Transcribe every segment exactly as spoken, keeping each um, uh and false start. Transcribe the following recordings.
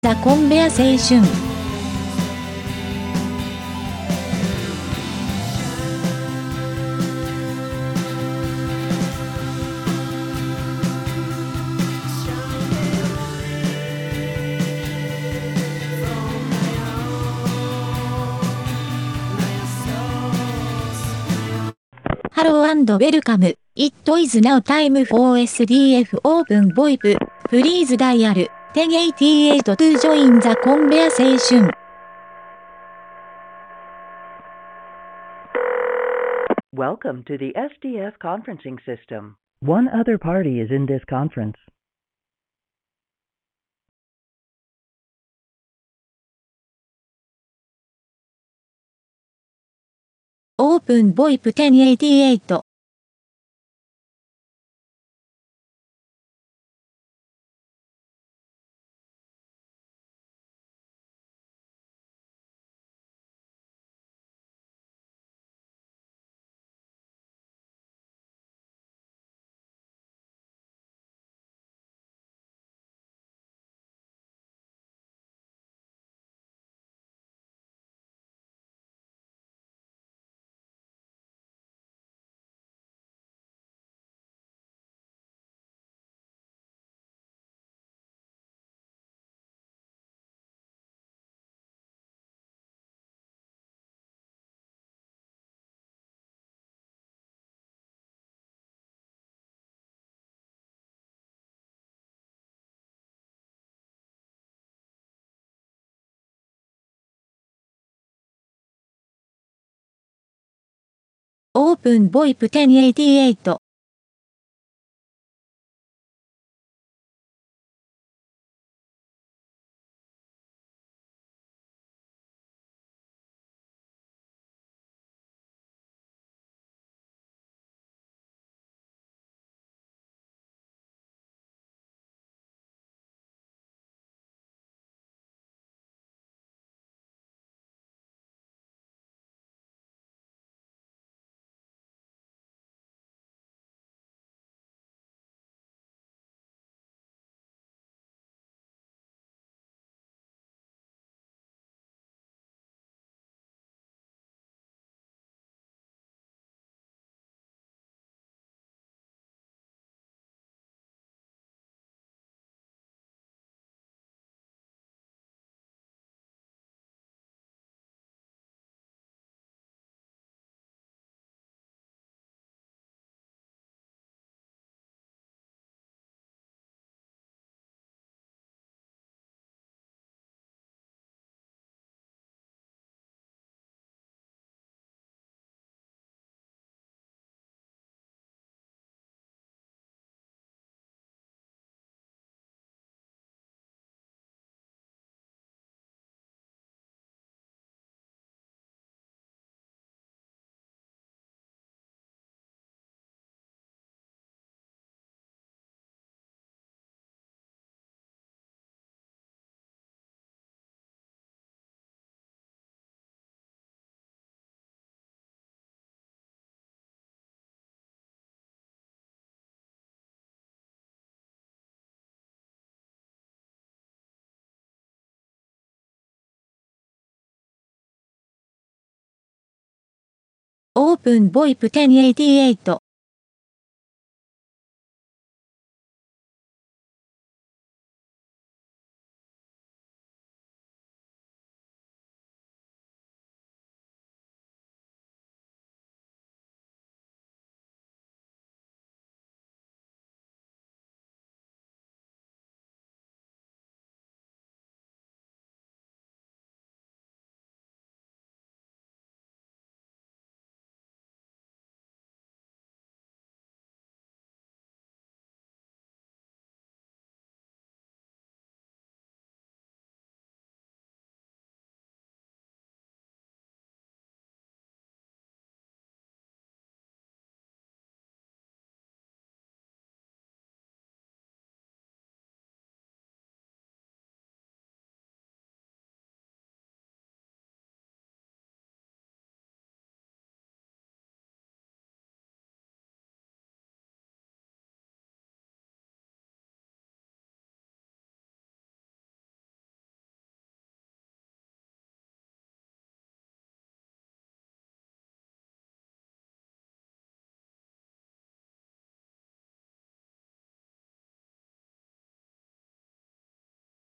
ザ・コンベア青春ハロー&ウェルカム。It is now time for エスディーエフ Open VoIP. Please dial じゅうはちはち to join the コンベア青春。 Welcome to the S D F conferencing system. One other party is in this conference. Open VoIP じゅうはちはち。Open VoIP じゅうはちはち。Open VoIP じゅうはちはち。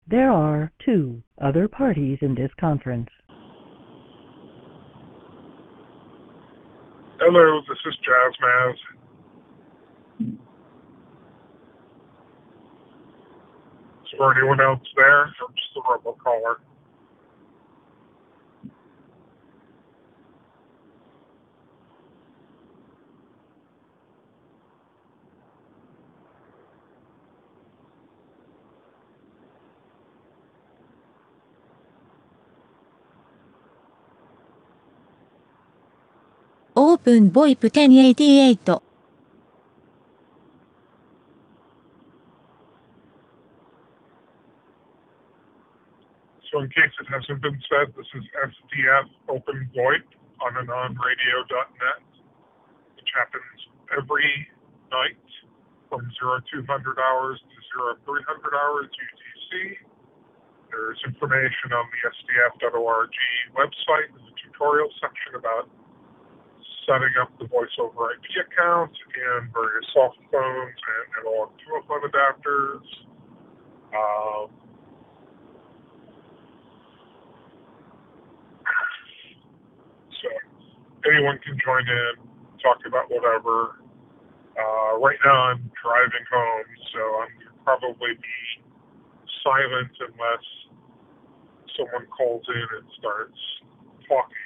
There are two other parties in this conference. Hello, this is Jazzmaz. Is there anyone else there? I'm just a robocaller. Open VoIP ten eighty-eight. So in case it hasn't been said, this is S D F Open VoIP on and on radio dot net, which happens every night from zero two hundred hours to zero three hundred hours U T C. There's information on the S D F dot org website in the tutorial section about setting up the voice over I P account and various soft phones and analog telephone adapters. Um, so anyone can join in, talk about whatever. Uh, right now I'm driving home, so I'm going to probably be silent unless someone calls in and starts talking.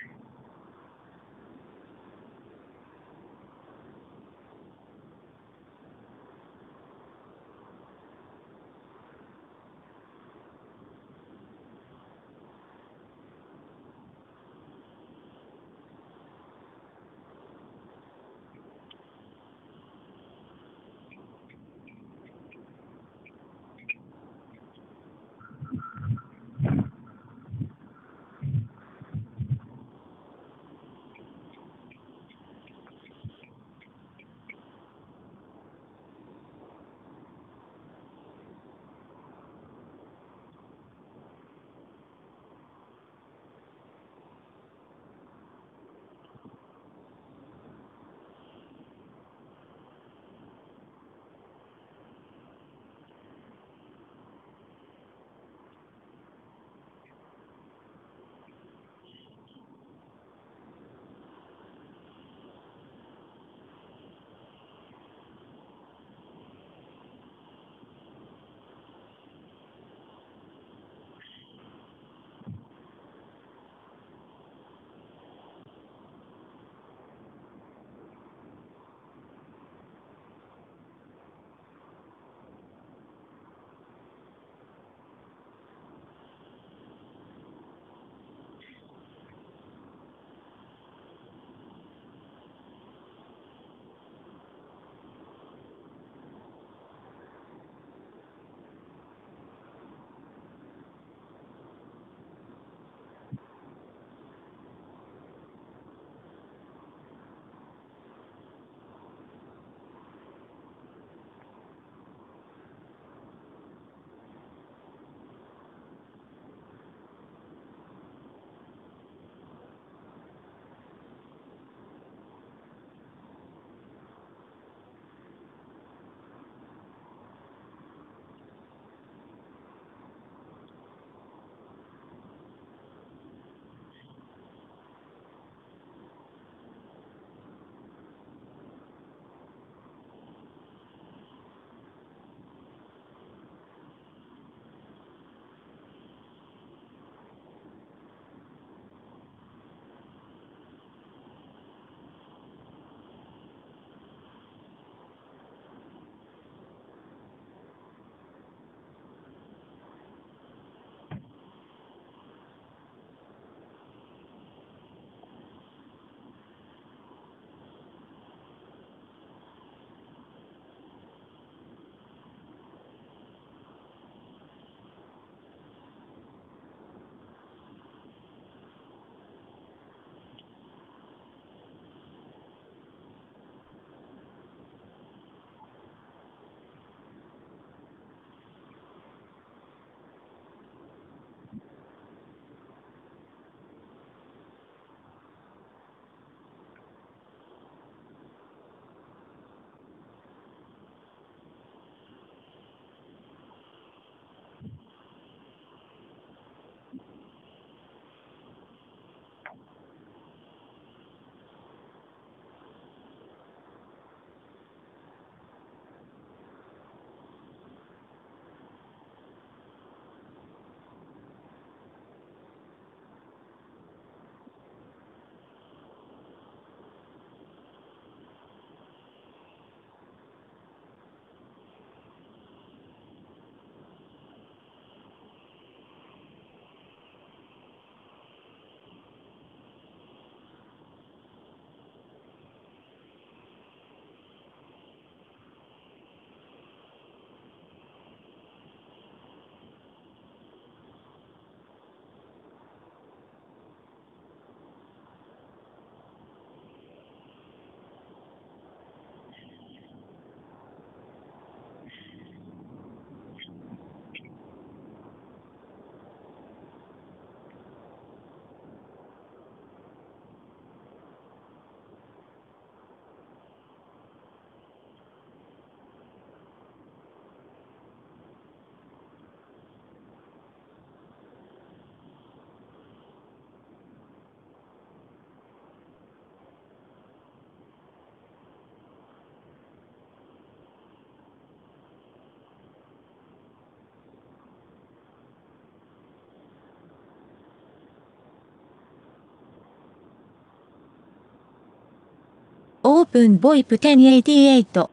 オープンボイプ テンエイティエイト。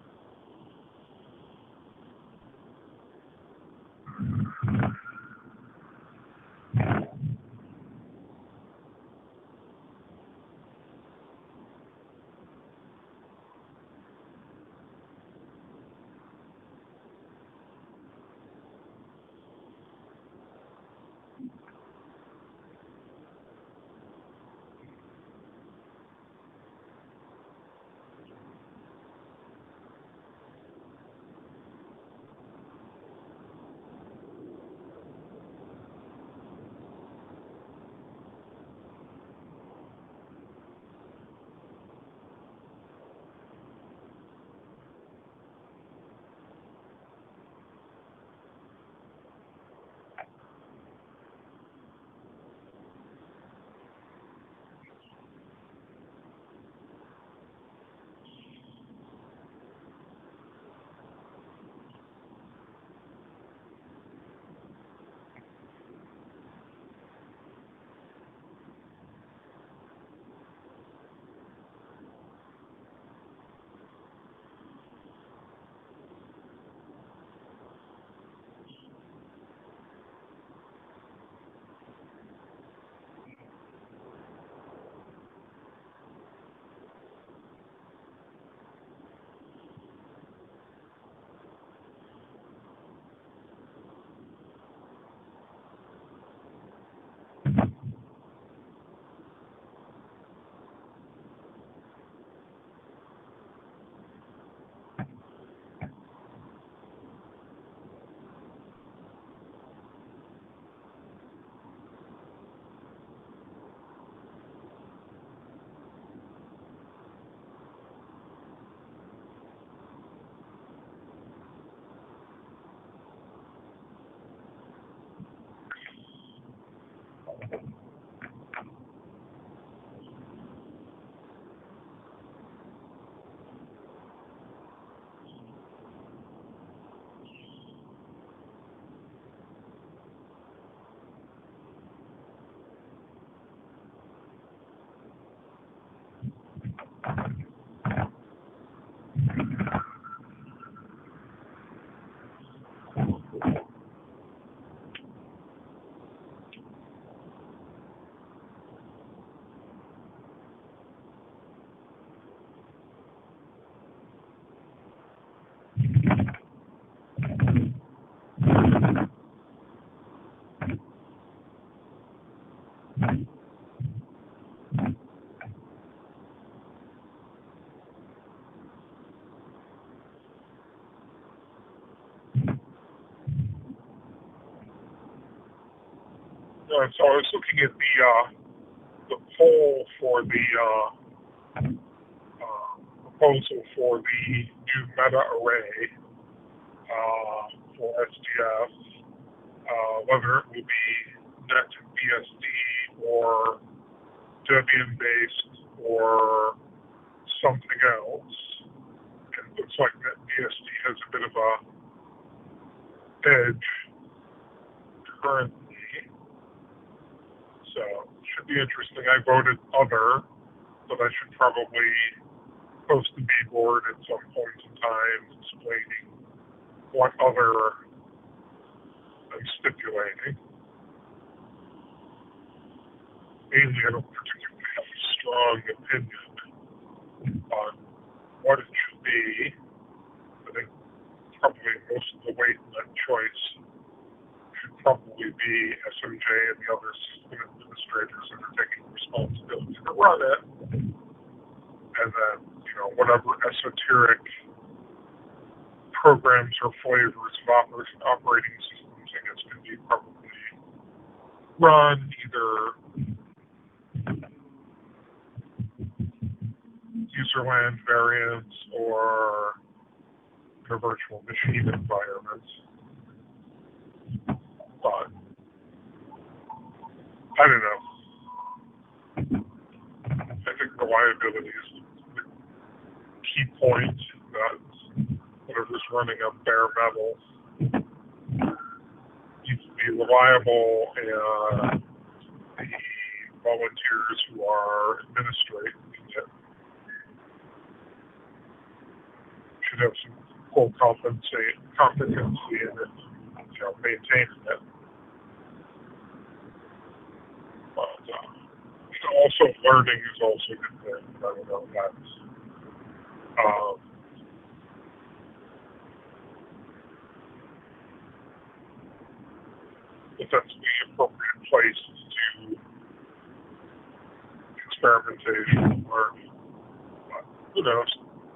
Uh, so I was looking at the uh, the poll for the uh, uh, proposal for the new meta array uh, for S D F, uh, whether it will be NetBSD or Debian-based or something else. And it looks like NetBSD has a bit of a edge currently. So, should be interesting. I voted other, but I should probably post the B-board at some point in time explaining what other I'm stipulating. Mainly, I don't particularly have a strong opinion on what it should be. I think probably most of the weight in that choice should probably be S M J and the other system administrators that are taking responsibility to run it. And then, you know, whatever esoteric programs or flavors of oper- operating systems, I guess, can be probably run either userland variants or in a virtual machine environment. But I don't know. I think reliability is the key point, that whatever's running on bare metal needs to be reliable, and the volunteers who are administrating it should have some full competency, competency in it, you know, maintaining it. But uh, also learning is also a good thing. I don't know if that's um, if that's the appropriate place to do experimentation or but who knows?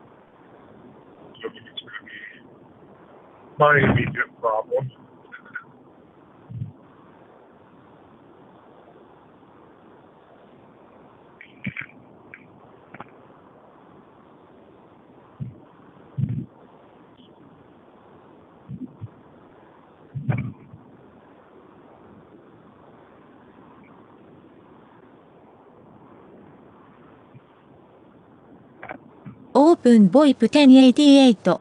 I don't think it's going to be my immediate problem. Open VoIP テンエイティエイト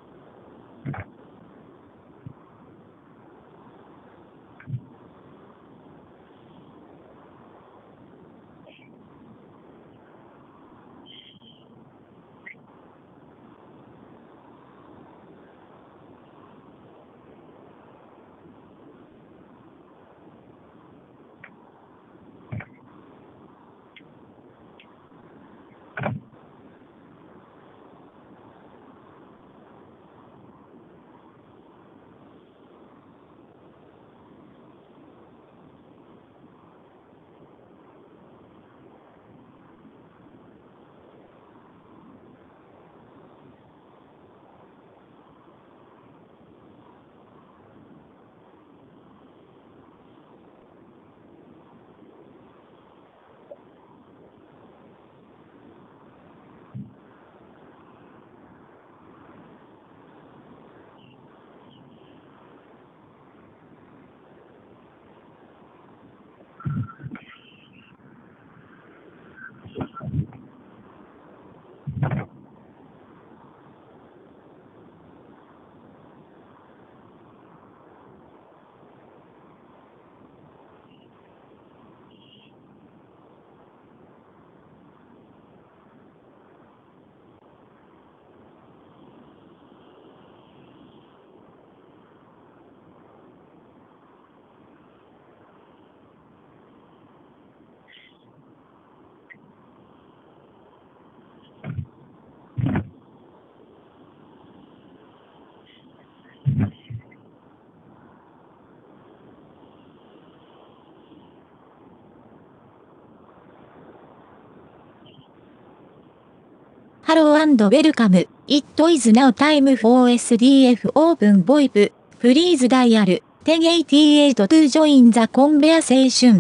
Hello and welcome. It is now time for S D F Open VoIP. Please dial テンエイティエイト to join the conversation.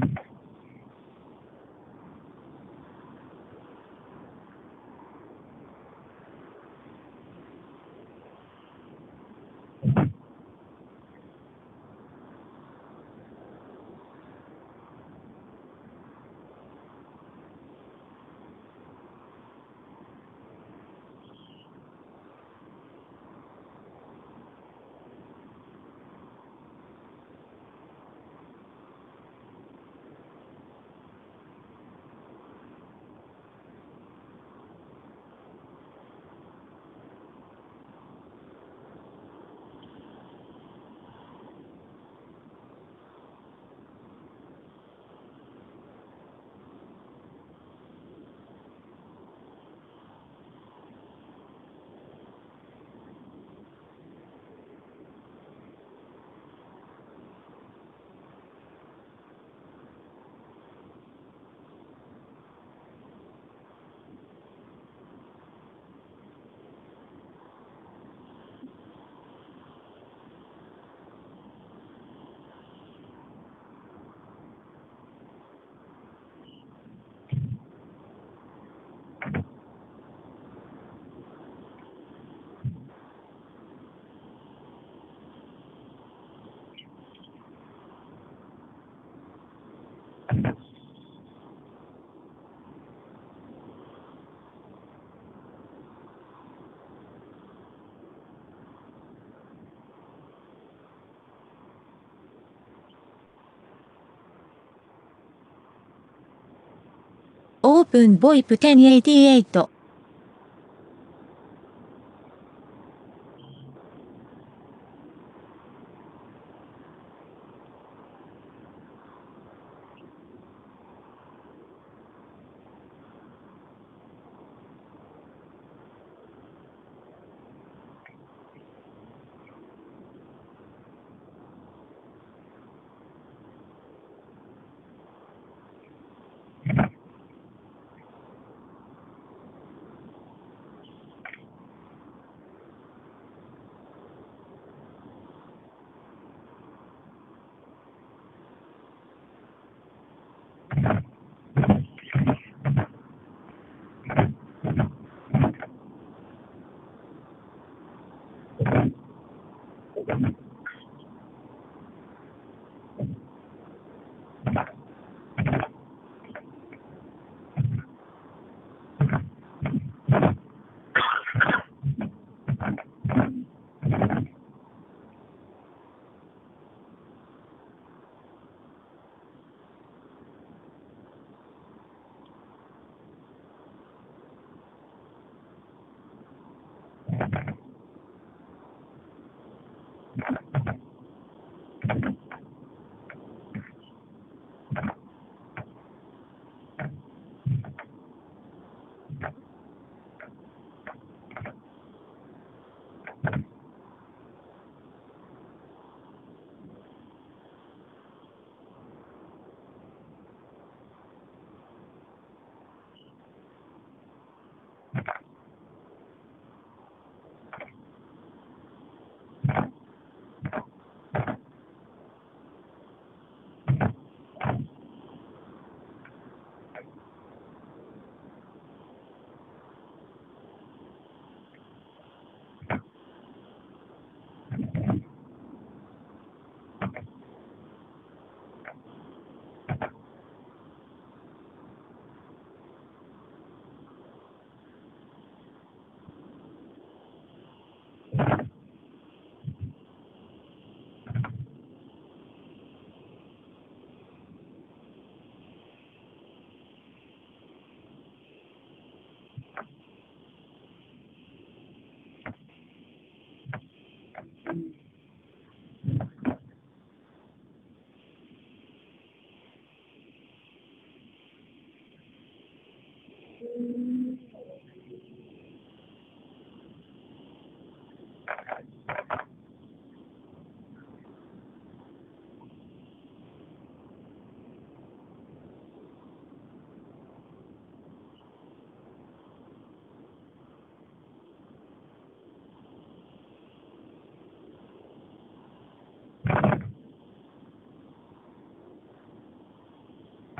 オープンボイプせんはちじゅうはち。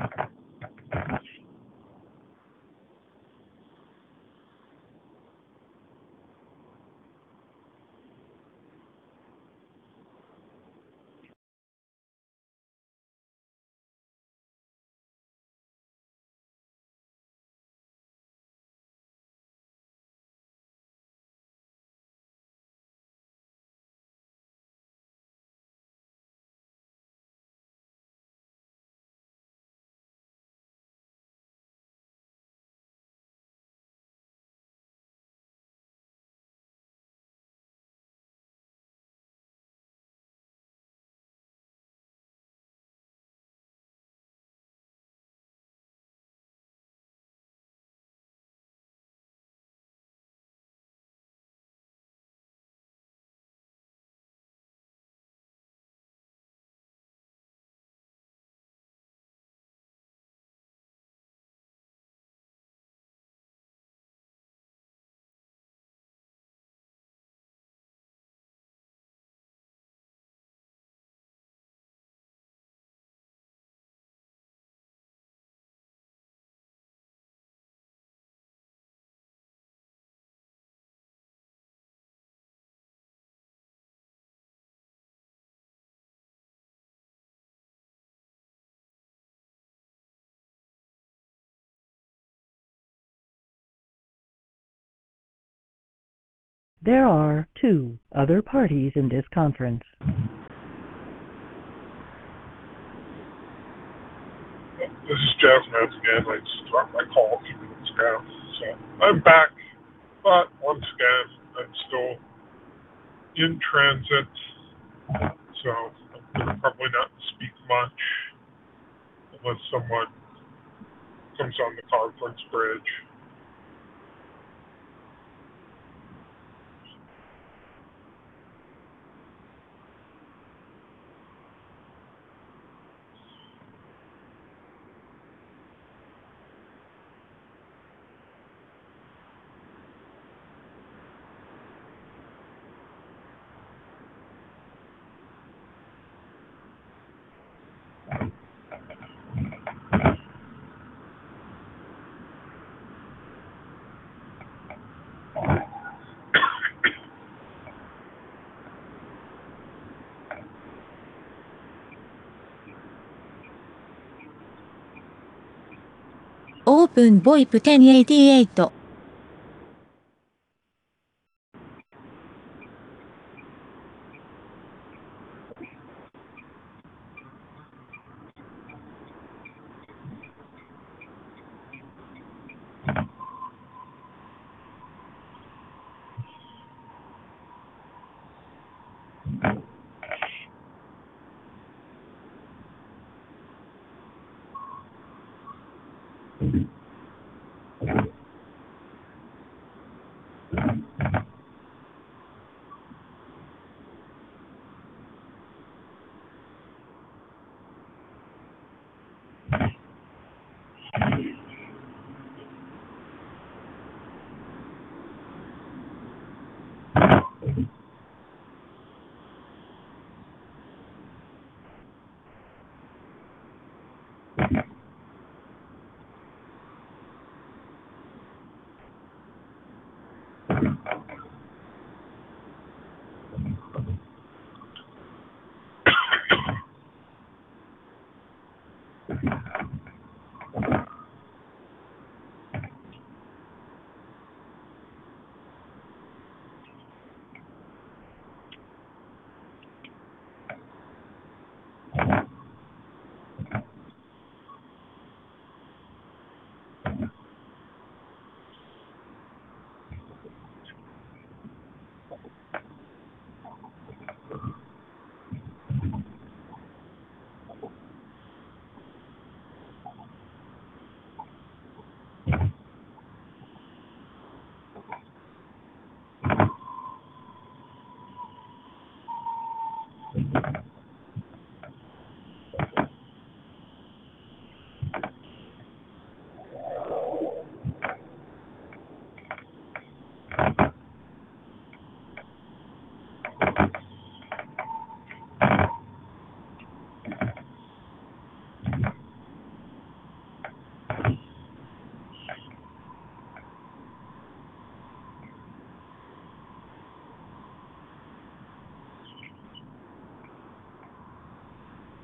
There are two other parties in this conference. This is Jazz Mans again. I just dropped my call a few minutes ago. So I'm back, but once again, I'm still in transit, so I'm going to probably not speak much unless someone comes on the conference bridge. Open VoIP テンエイティエイト。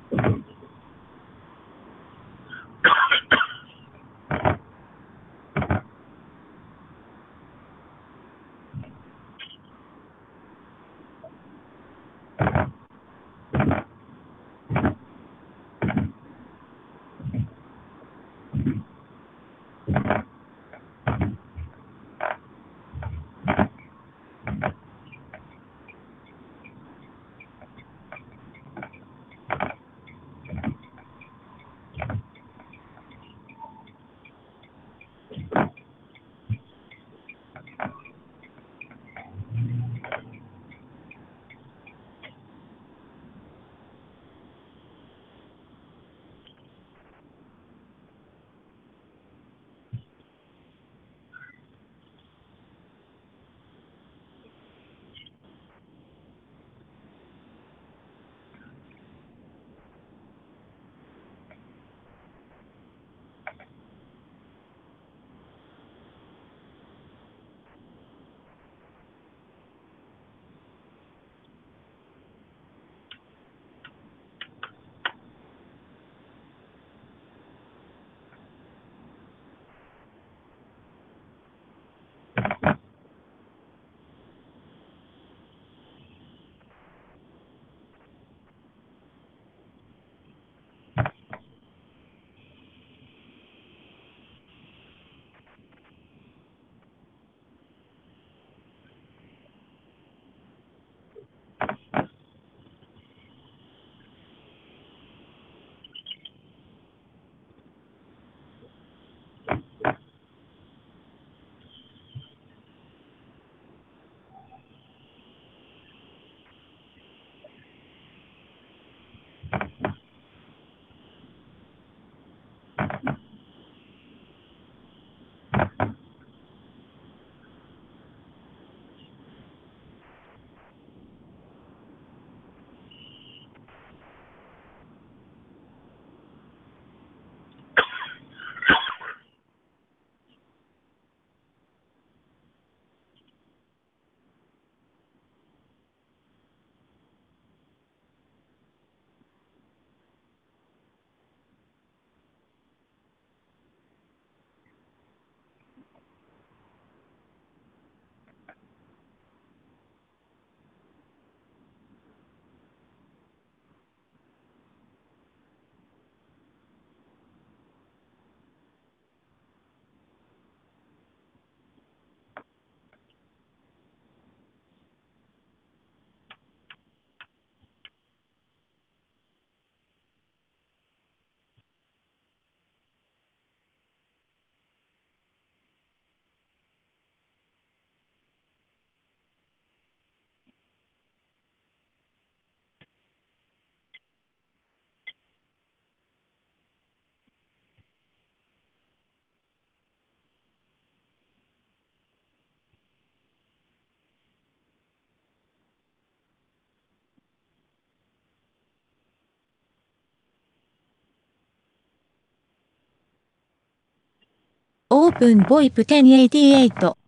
オープンボイプせんはちじゅうはち。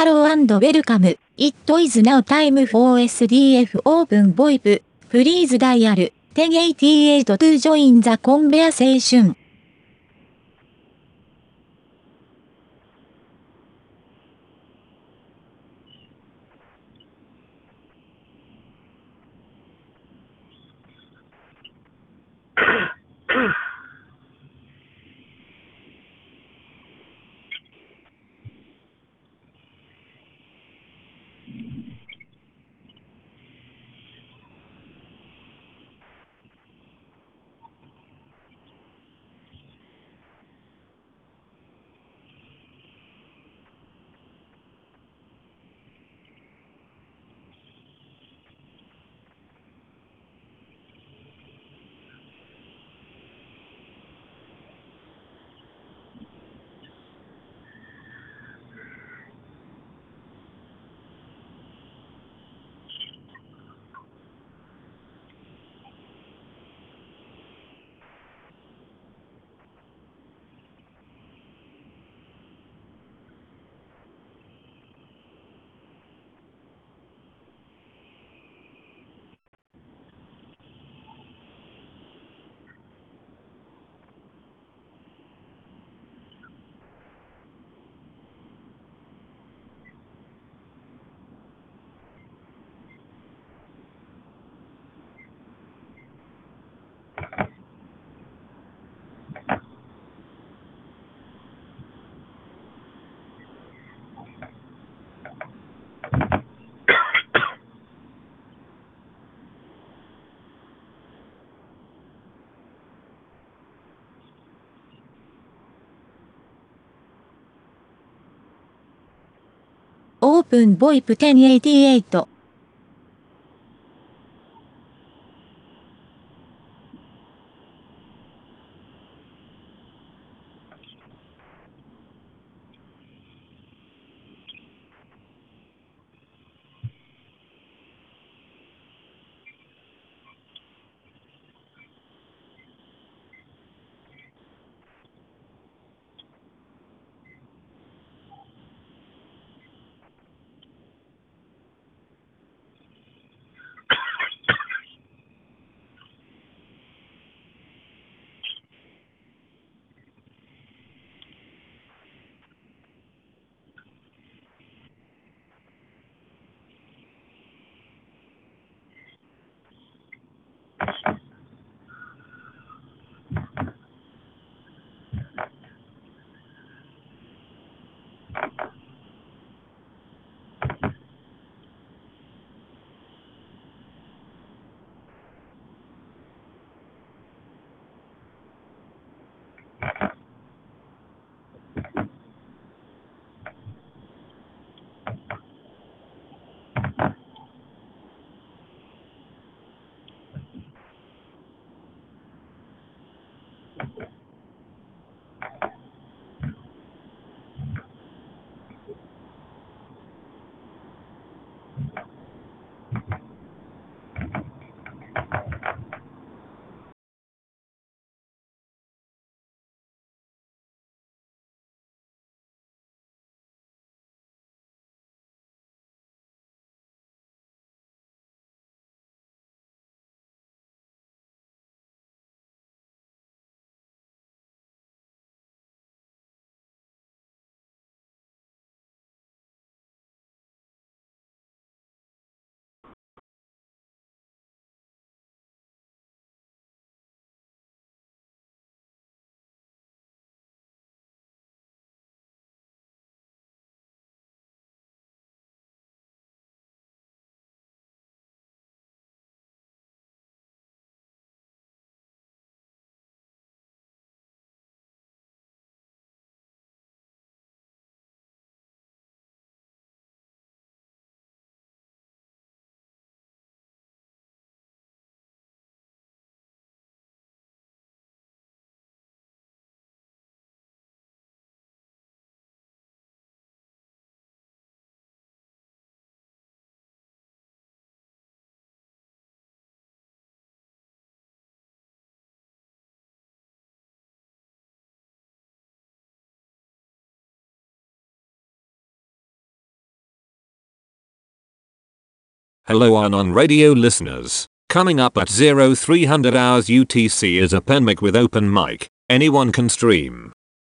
Hello and welcome. It is now time for S D F Open VoIP. Please dial ten eighty-eight to join the conversation. Open VoIP ten eighty-eight. Hello Unknown Radio listeners. Coming up at zero three hundred hours U T C is a Penmic with open mic. Anyone can stream.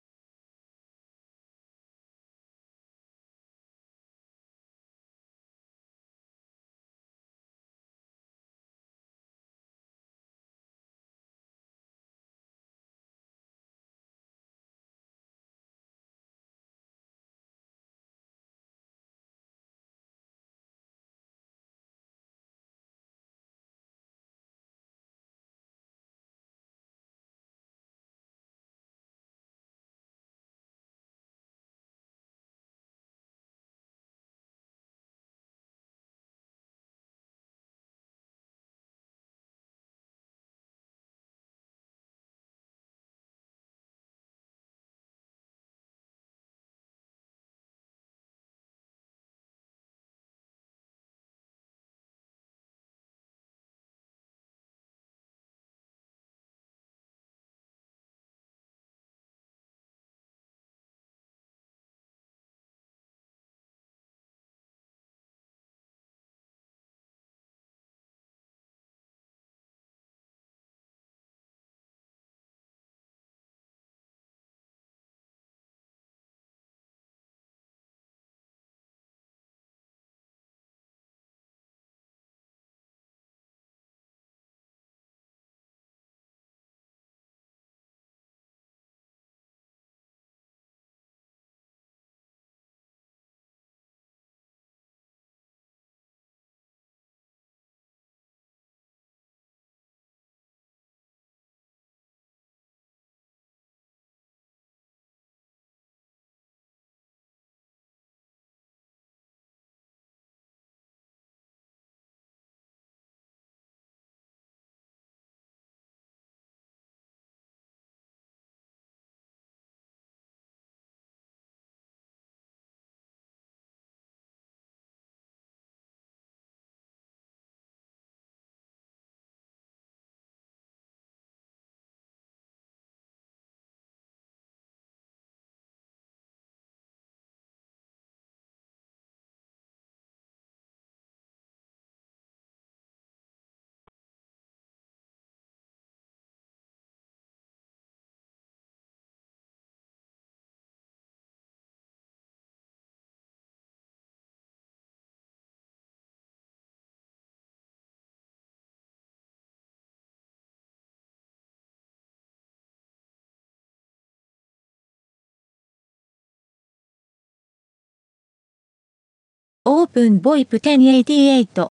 オープンボイプせんはちじゅうはち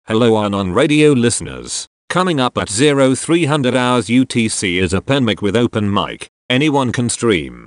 Hello Anon Radio listeners. Coming up at zero three hundred hours U T C is a Penmic with open mic. Anyone can stream.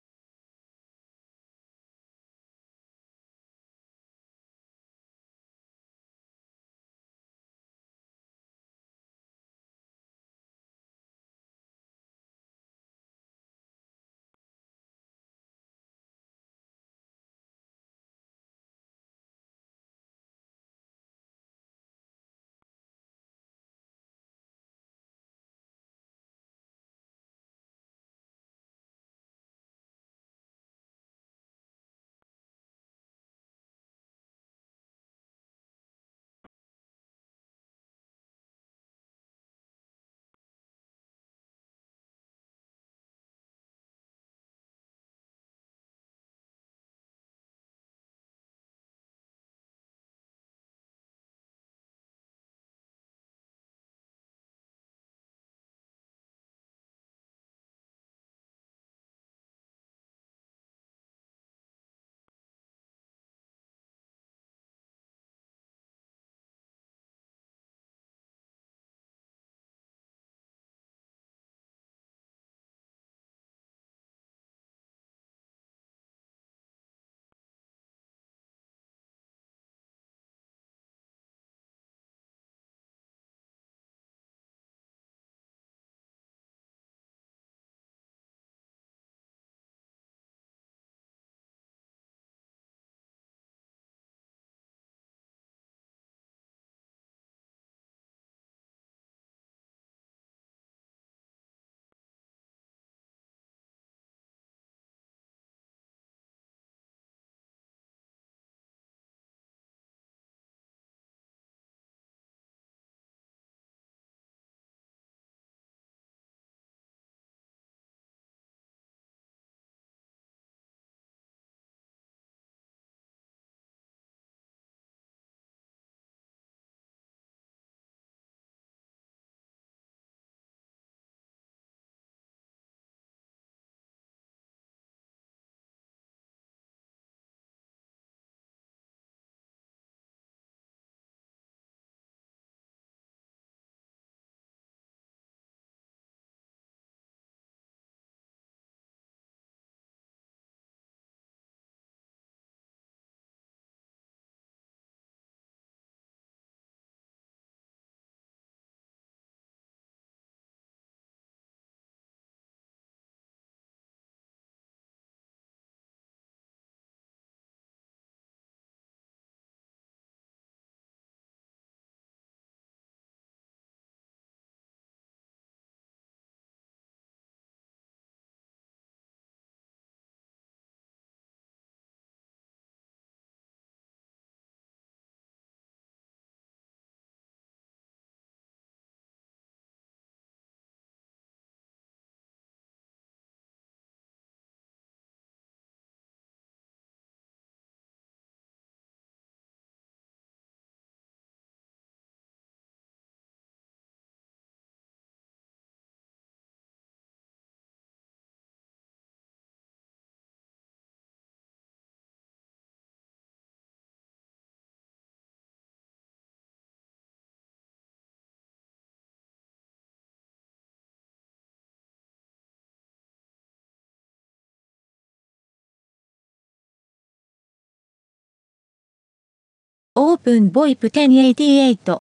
Open VoIP ten eighty-eight.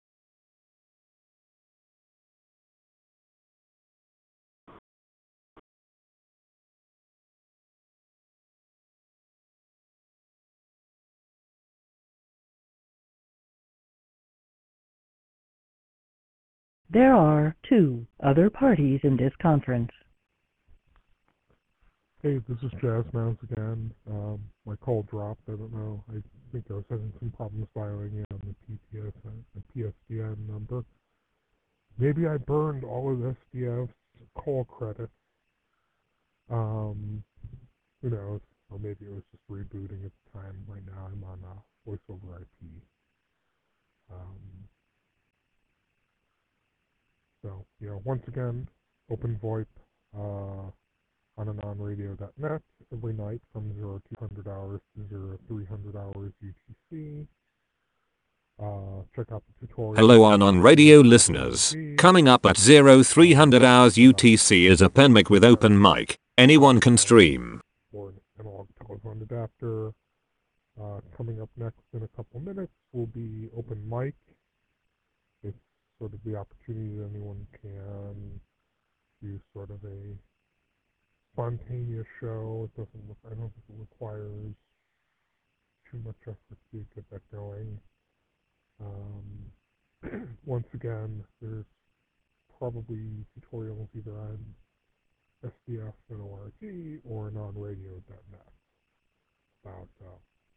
There are two other parties in this conference. Hey, this is Jazz Mounds again. Um, my call dropped. I don't know. I think I was having some problems dialing in on the P T S, the P S D N number. Maybe I burned all of S D F's call credits. Um, who knows? Or maybe it was just rebooting at the time. Right now I'm on uh, voice over I P. Um, so, you know, once again, open VoIP uh, on anon radio dot net every night from zero two hundred hours to zero three hundred hours U T C. Uh, check out the tutorial. Hello Anon Radio listeners. Coming up at three hundred hours U T C is a Penmic with open mic. Anyone can stream. Or an analog telephone adapter. Uh, coming up next in a couple minutes will be open mic. It's sort of the opportunity that anyone can do sort of a spontaneous show. It doesn't look, I don't think it requires too much effort to get that going. Um, once again, there's probably tutorials either on S D F dot org or anon radio dot net about uh,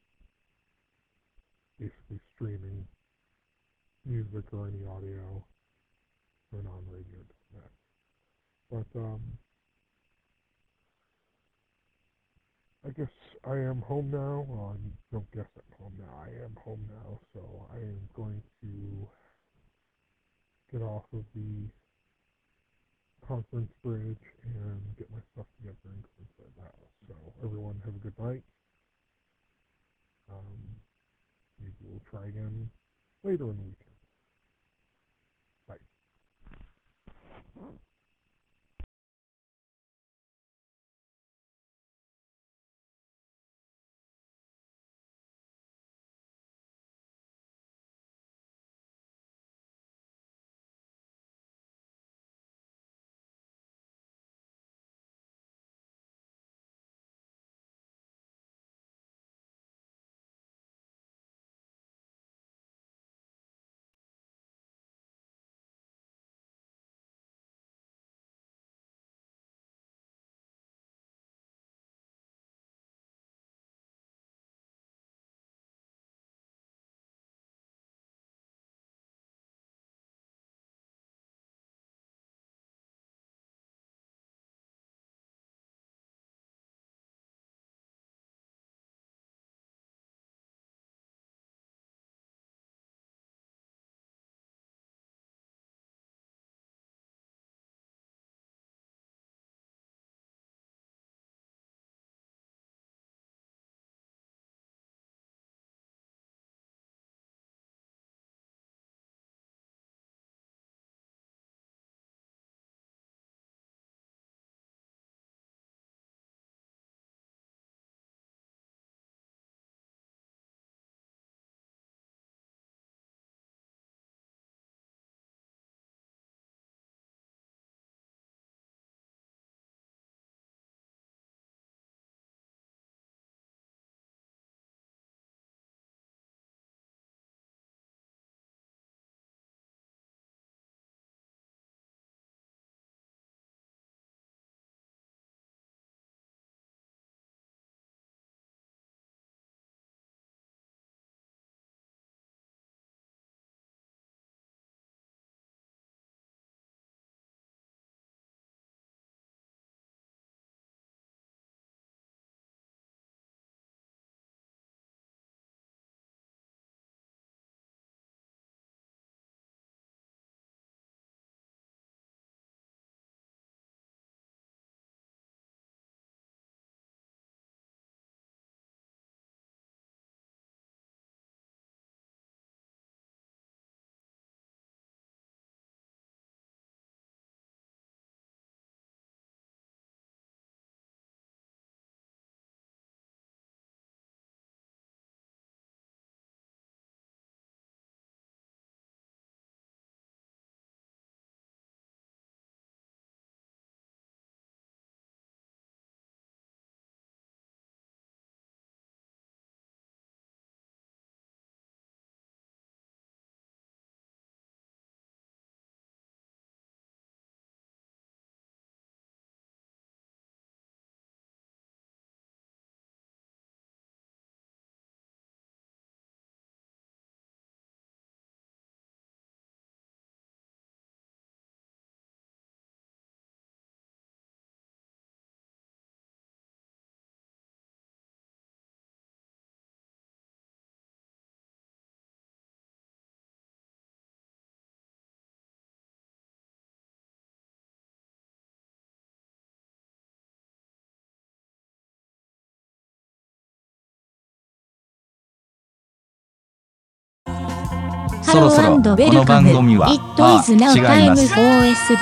basically streaming music or any audio for anon radio dot net. But um, I guess I am home now. Well, I don't guess I'm home now. I am home now, so I am going to get off of the conference bridge and get my stuff together and go inside the house. So everyone have a good night. Um, maybe we'll try again later in the weekend. Bye. そろそろこの番組は、あ、違います。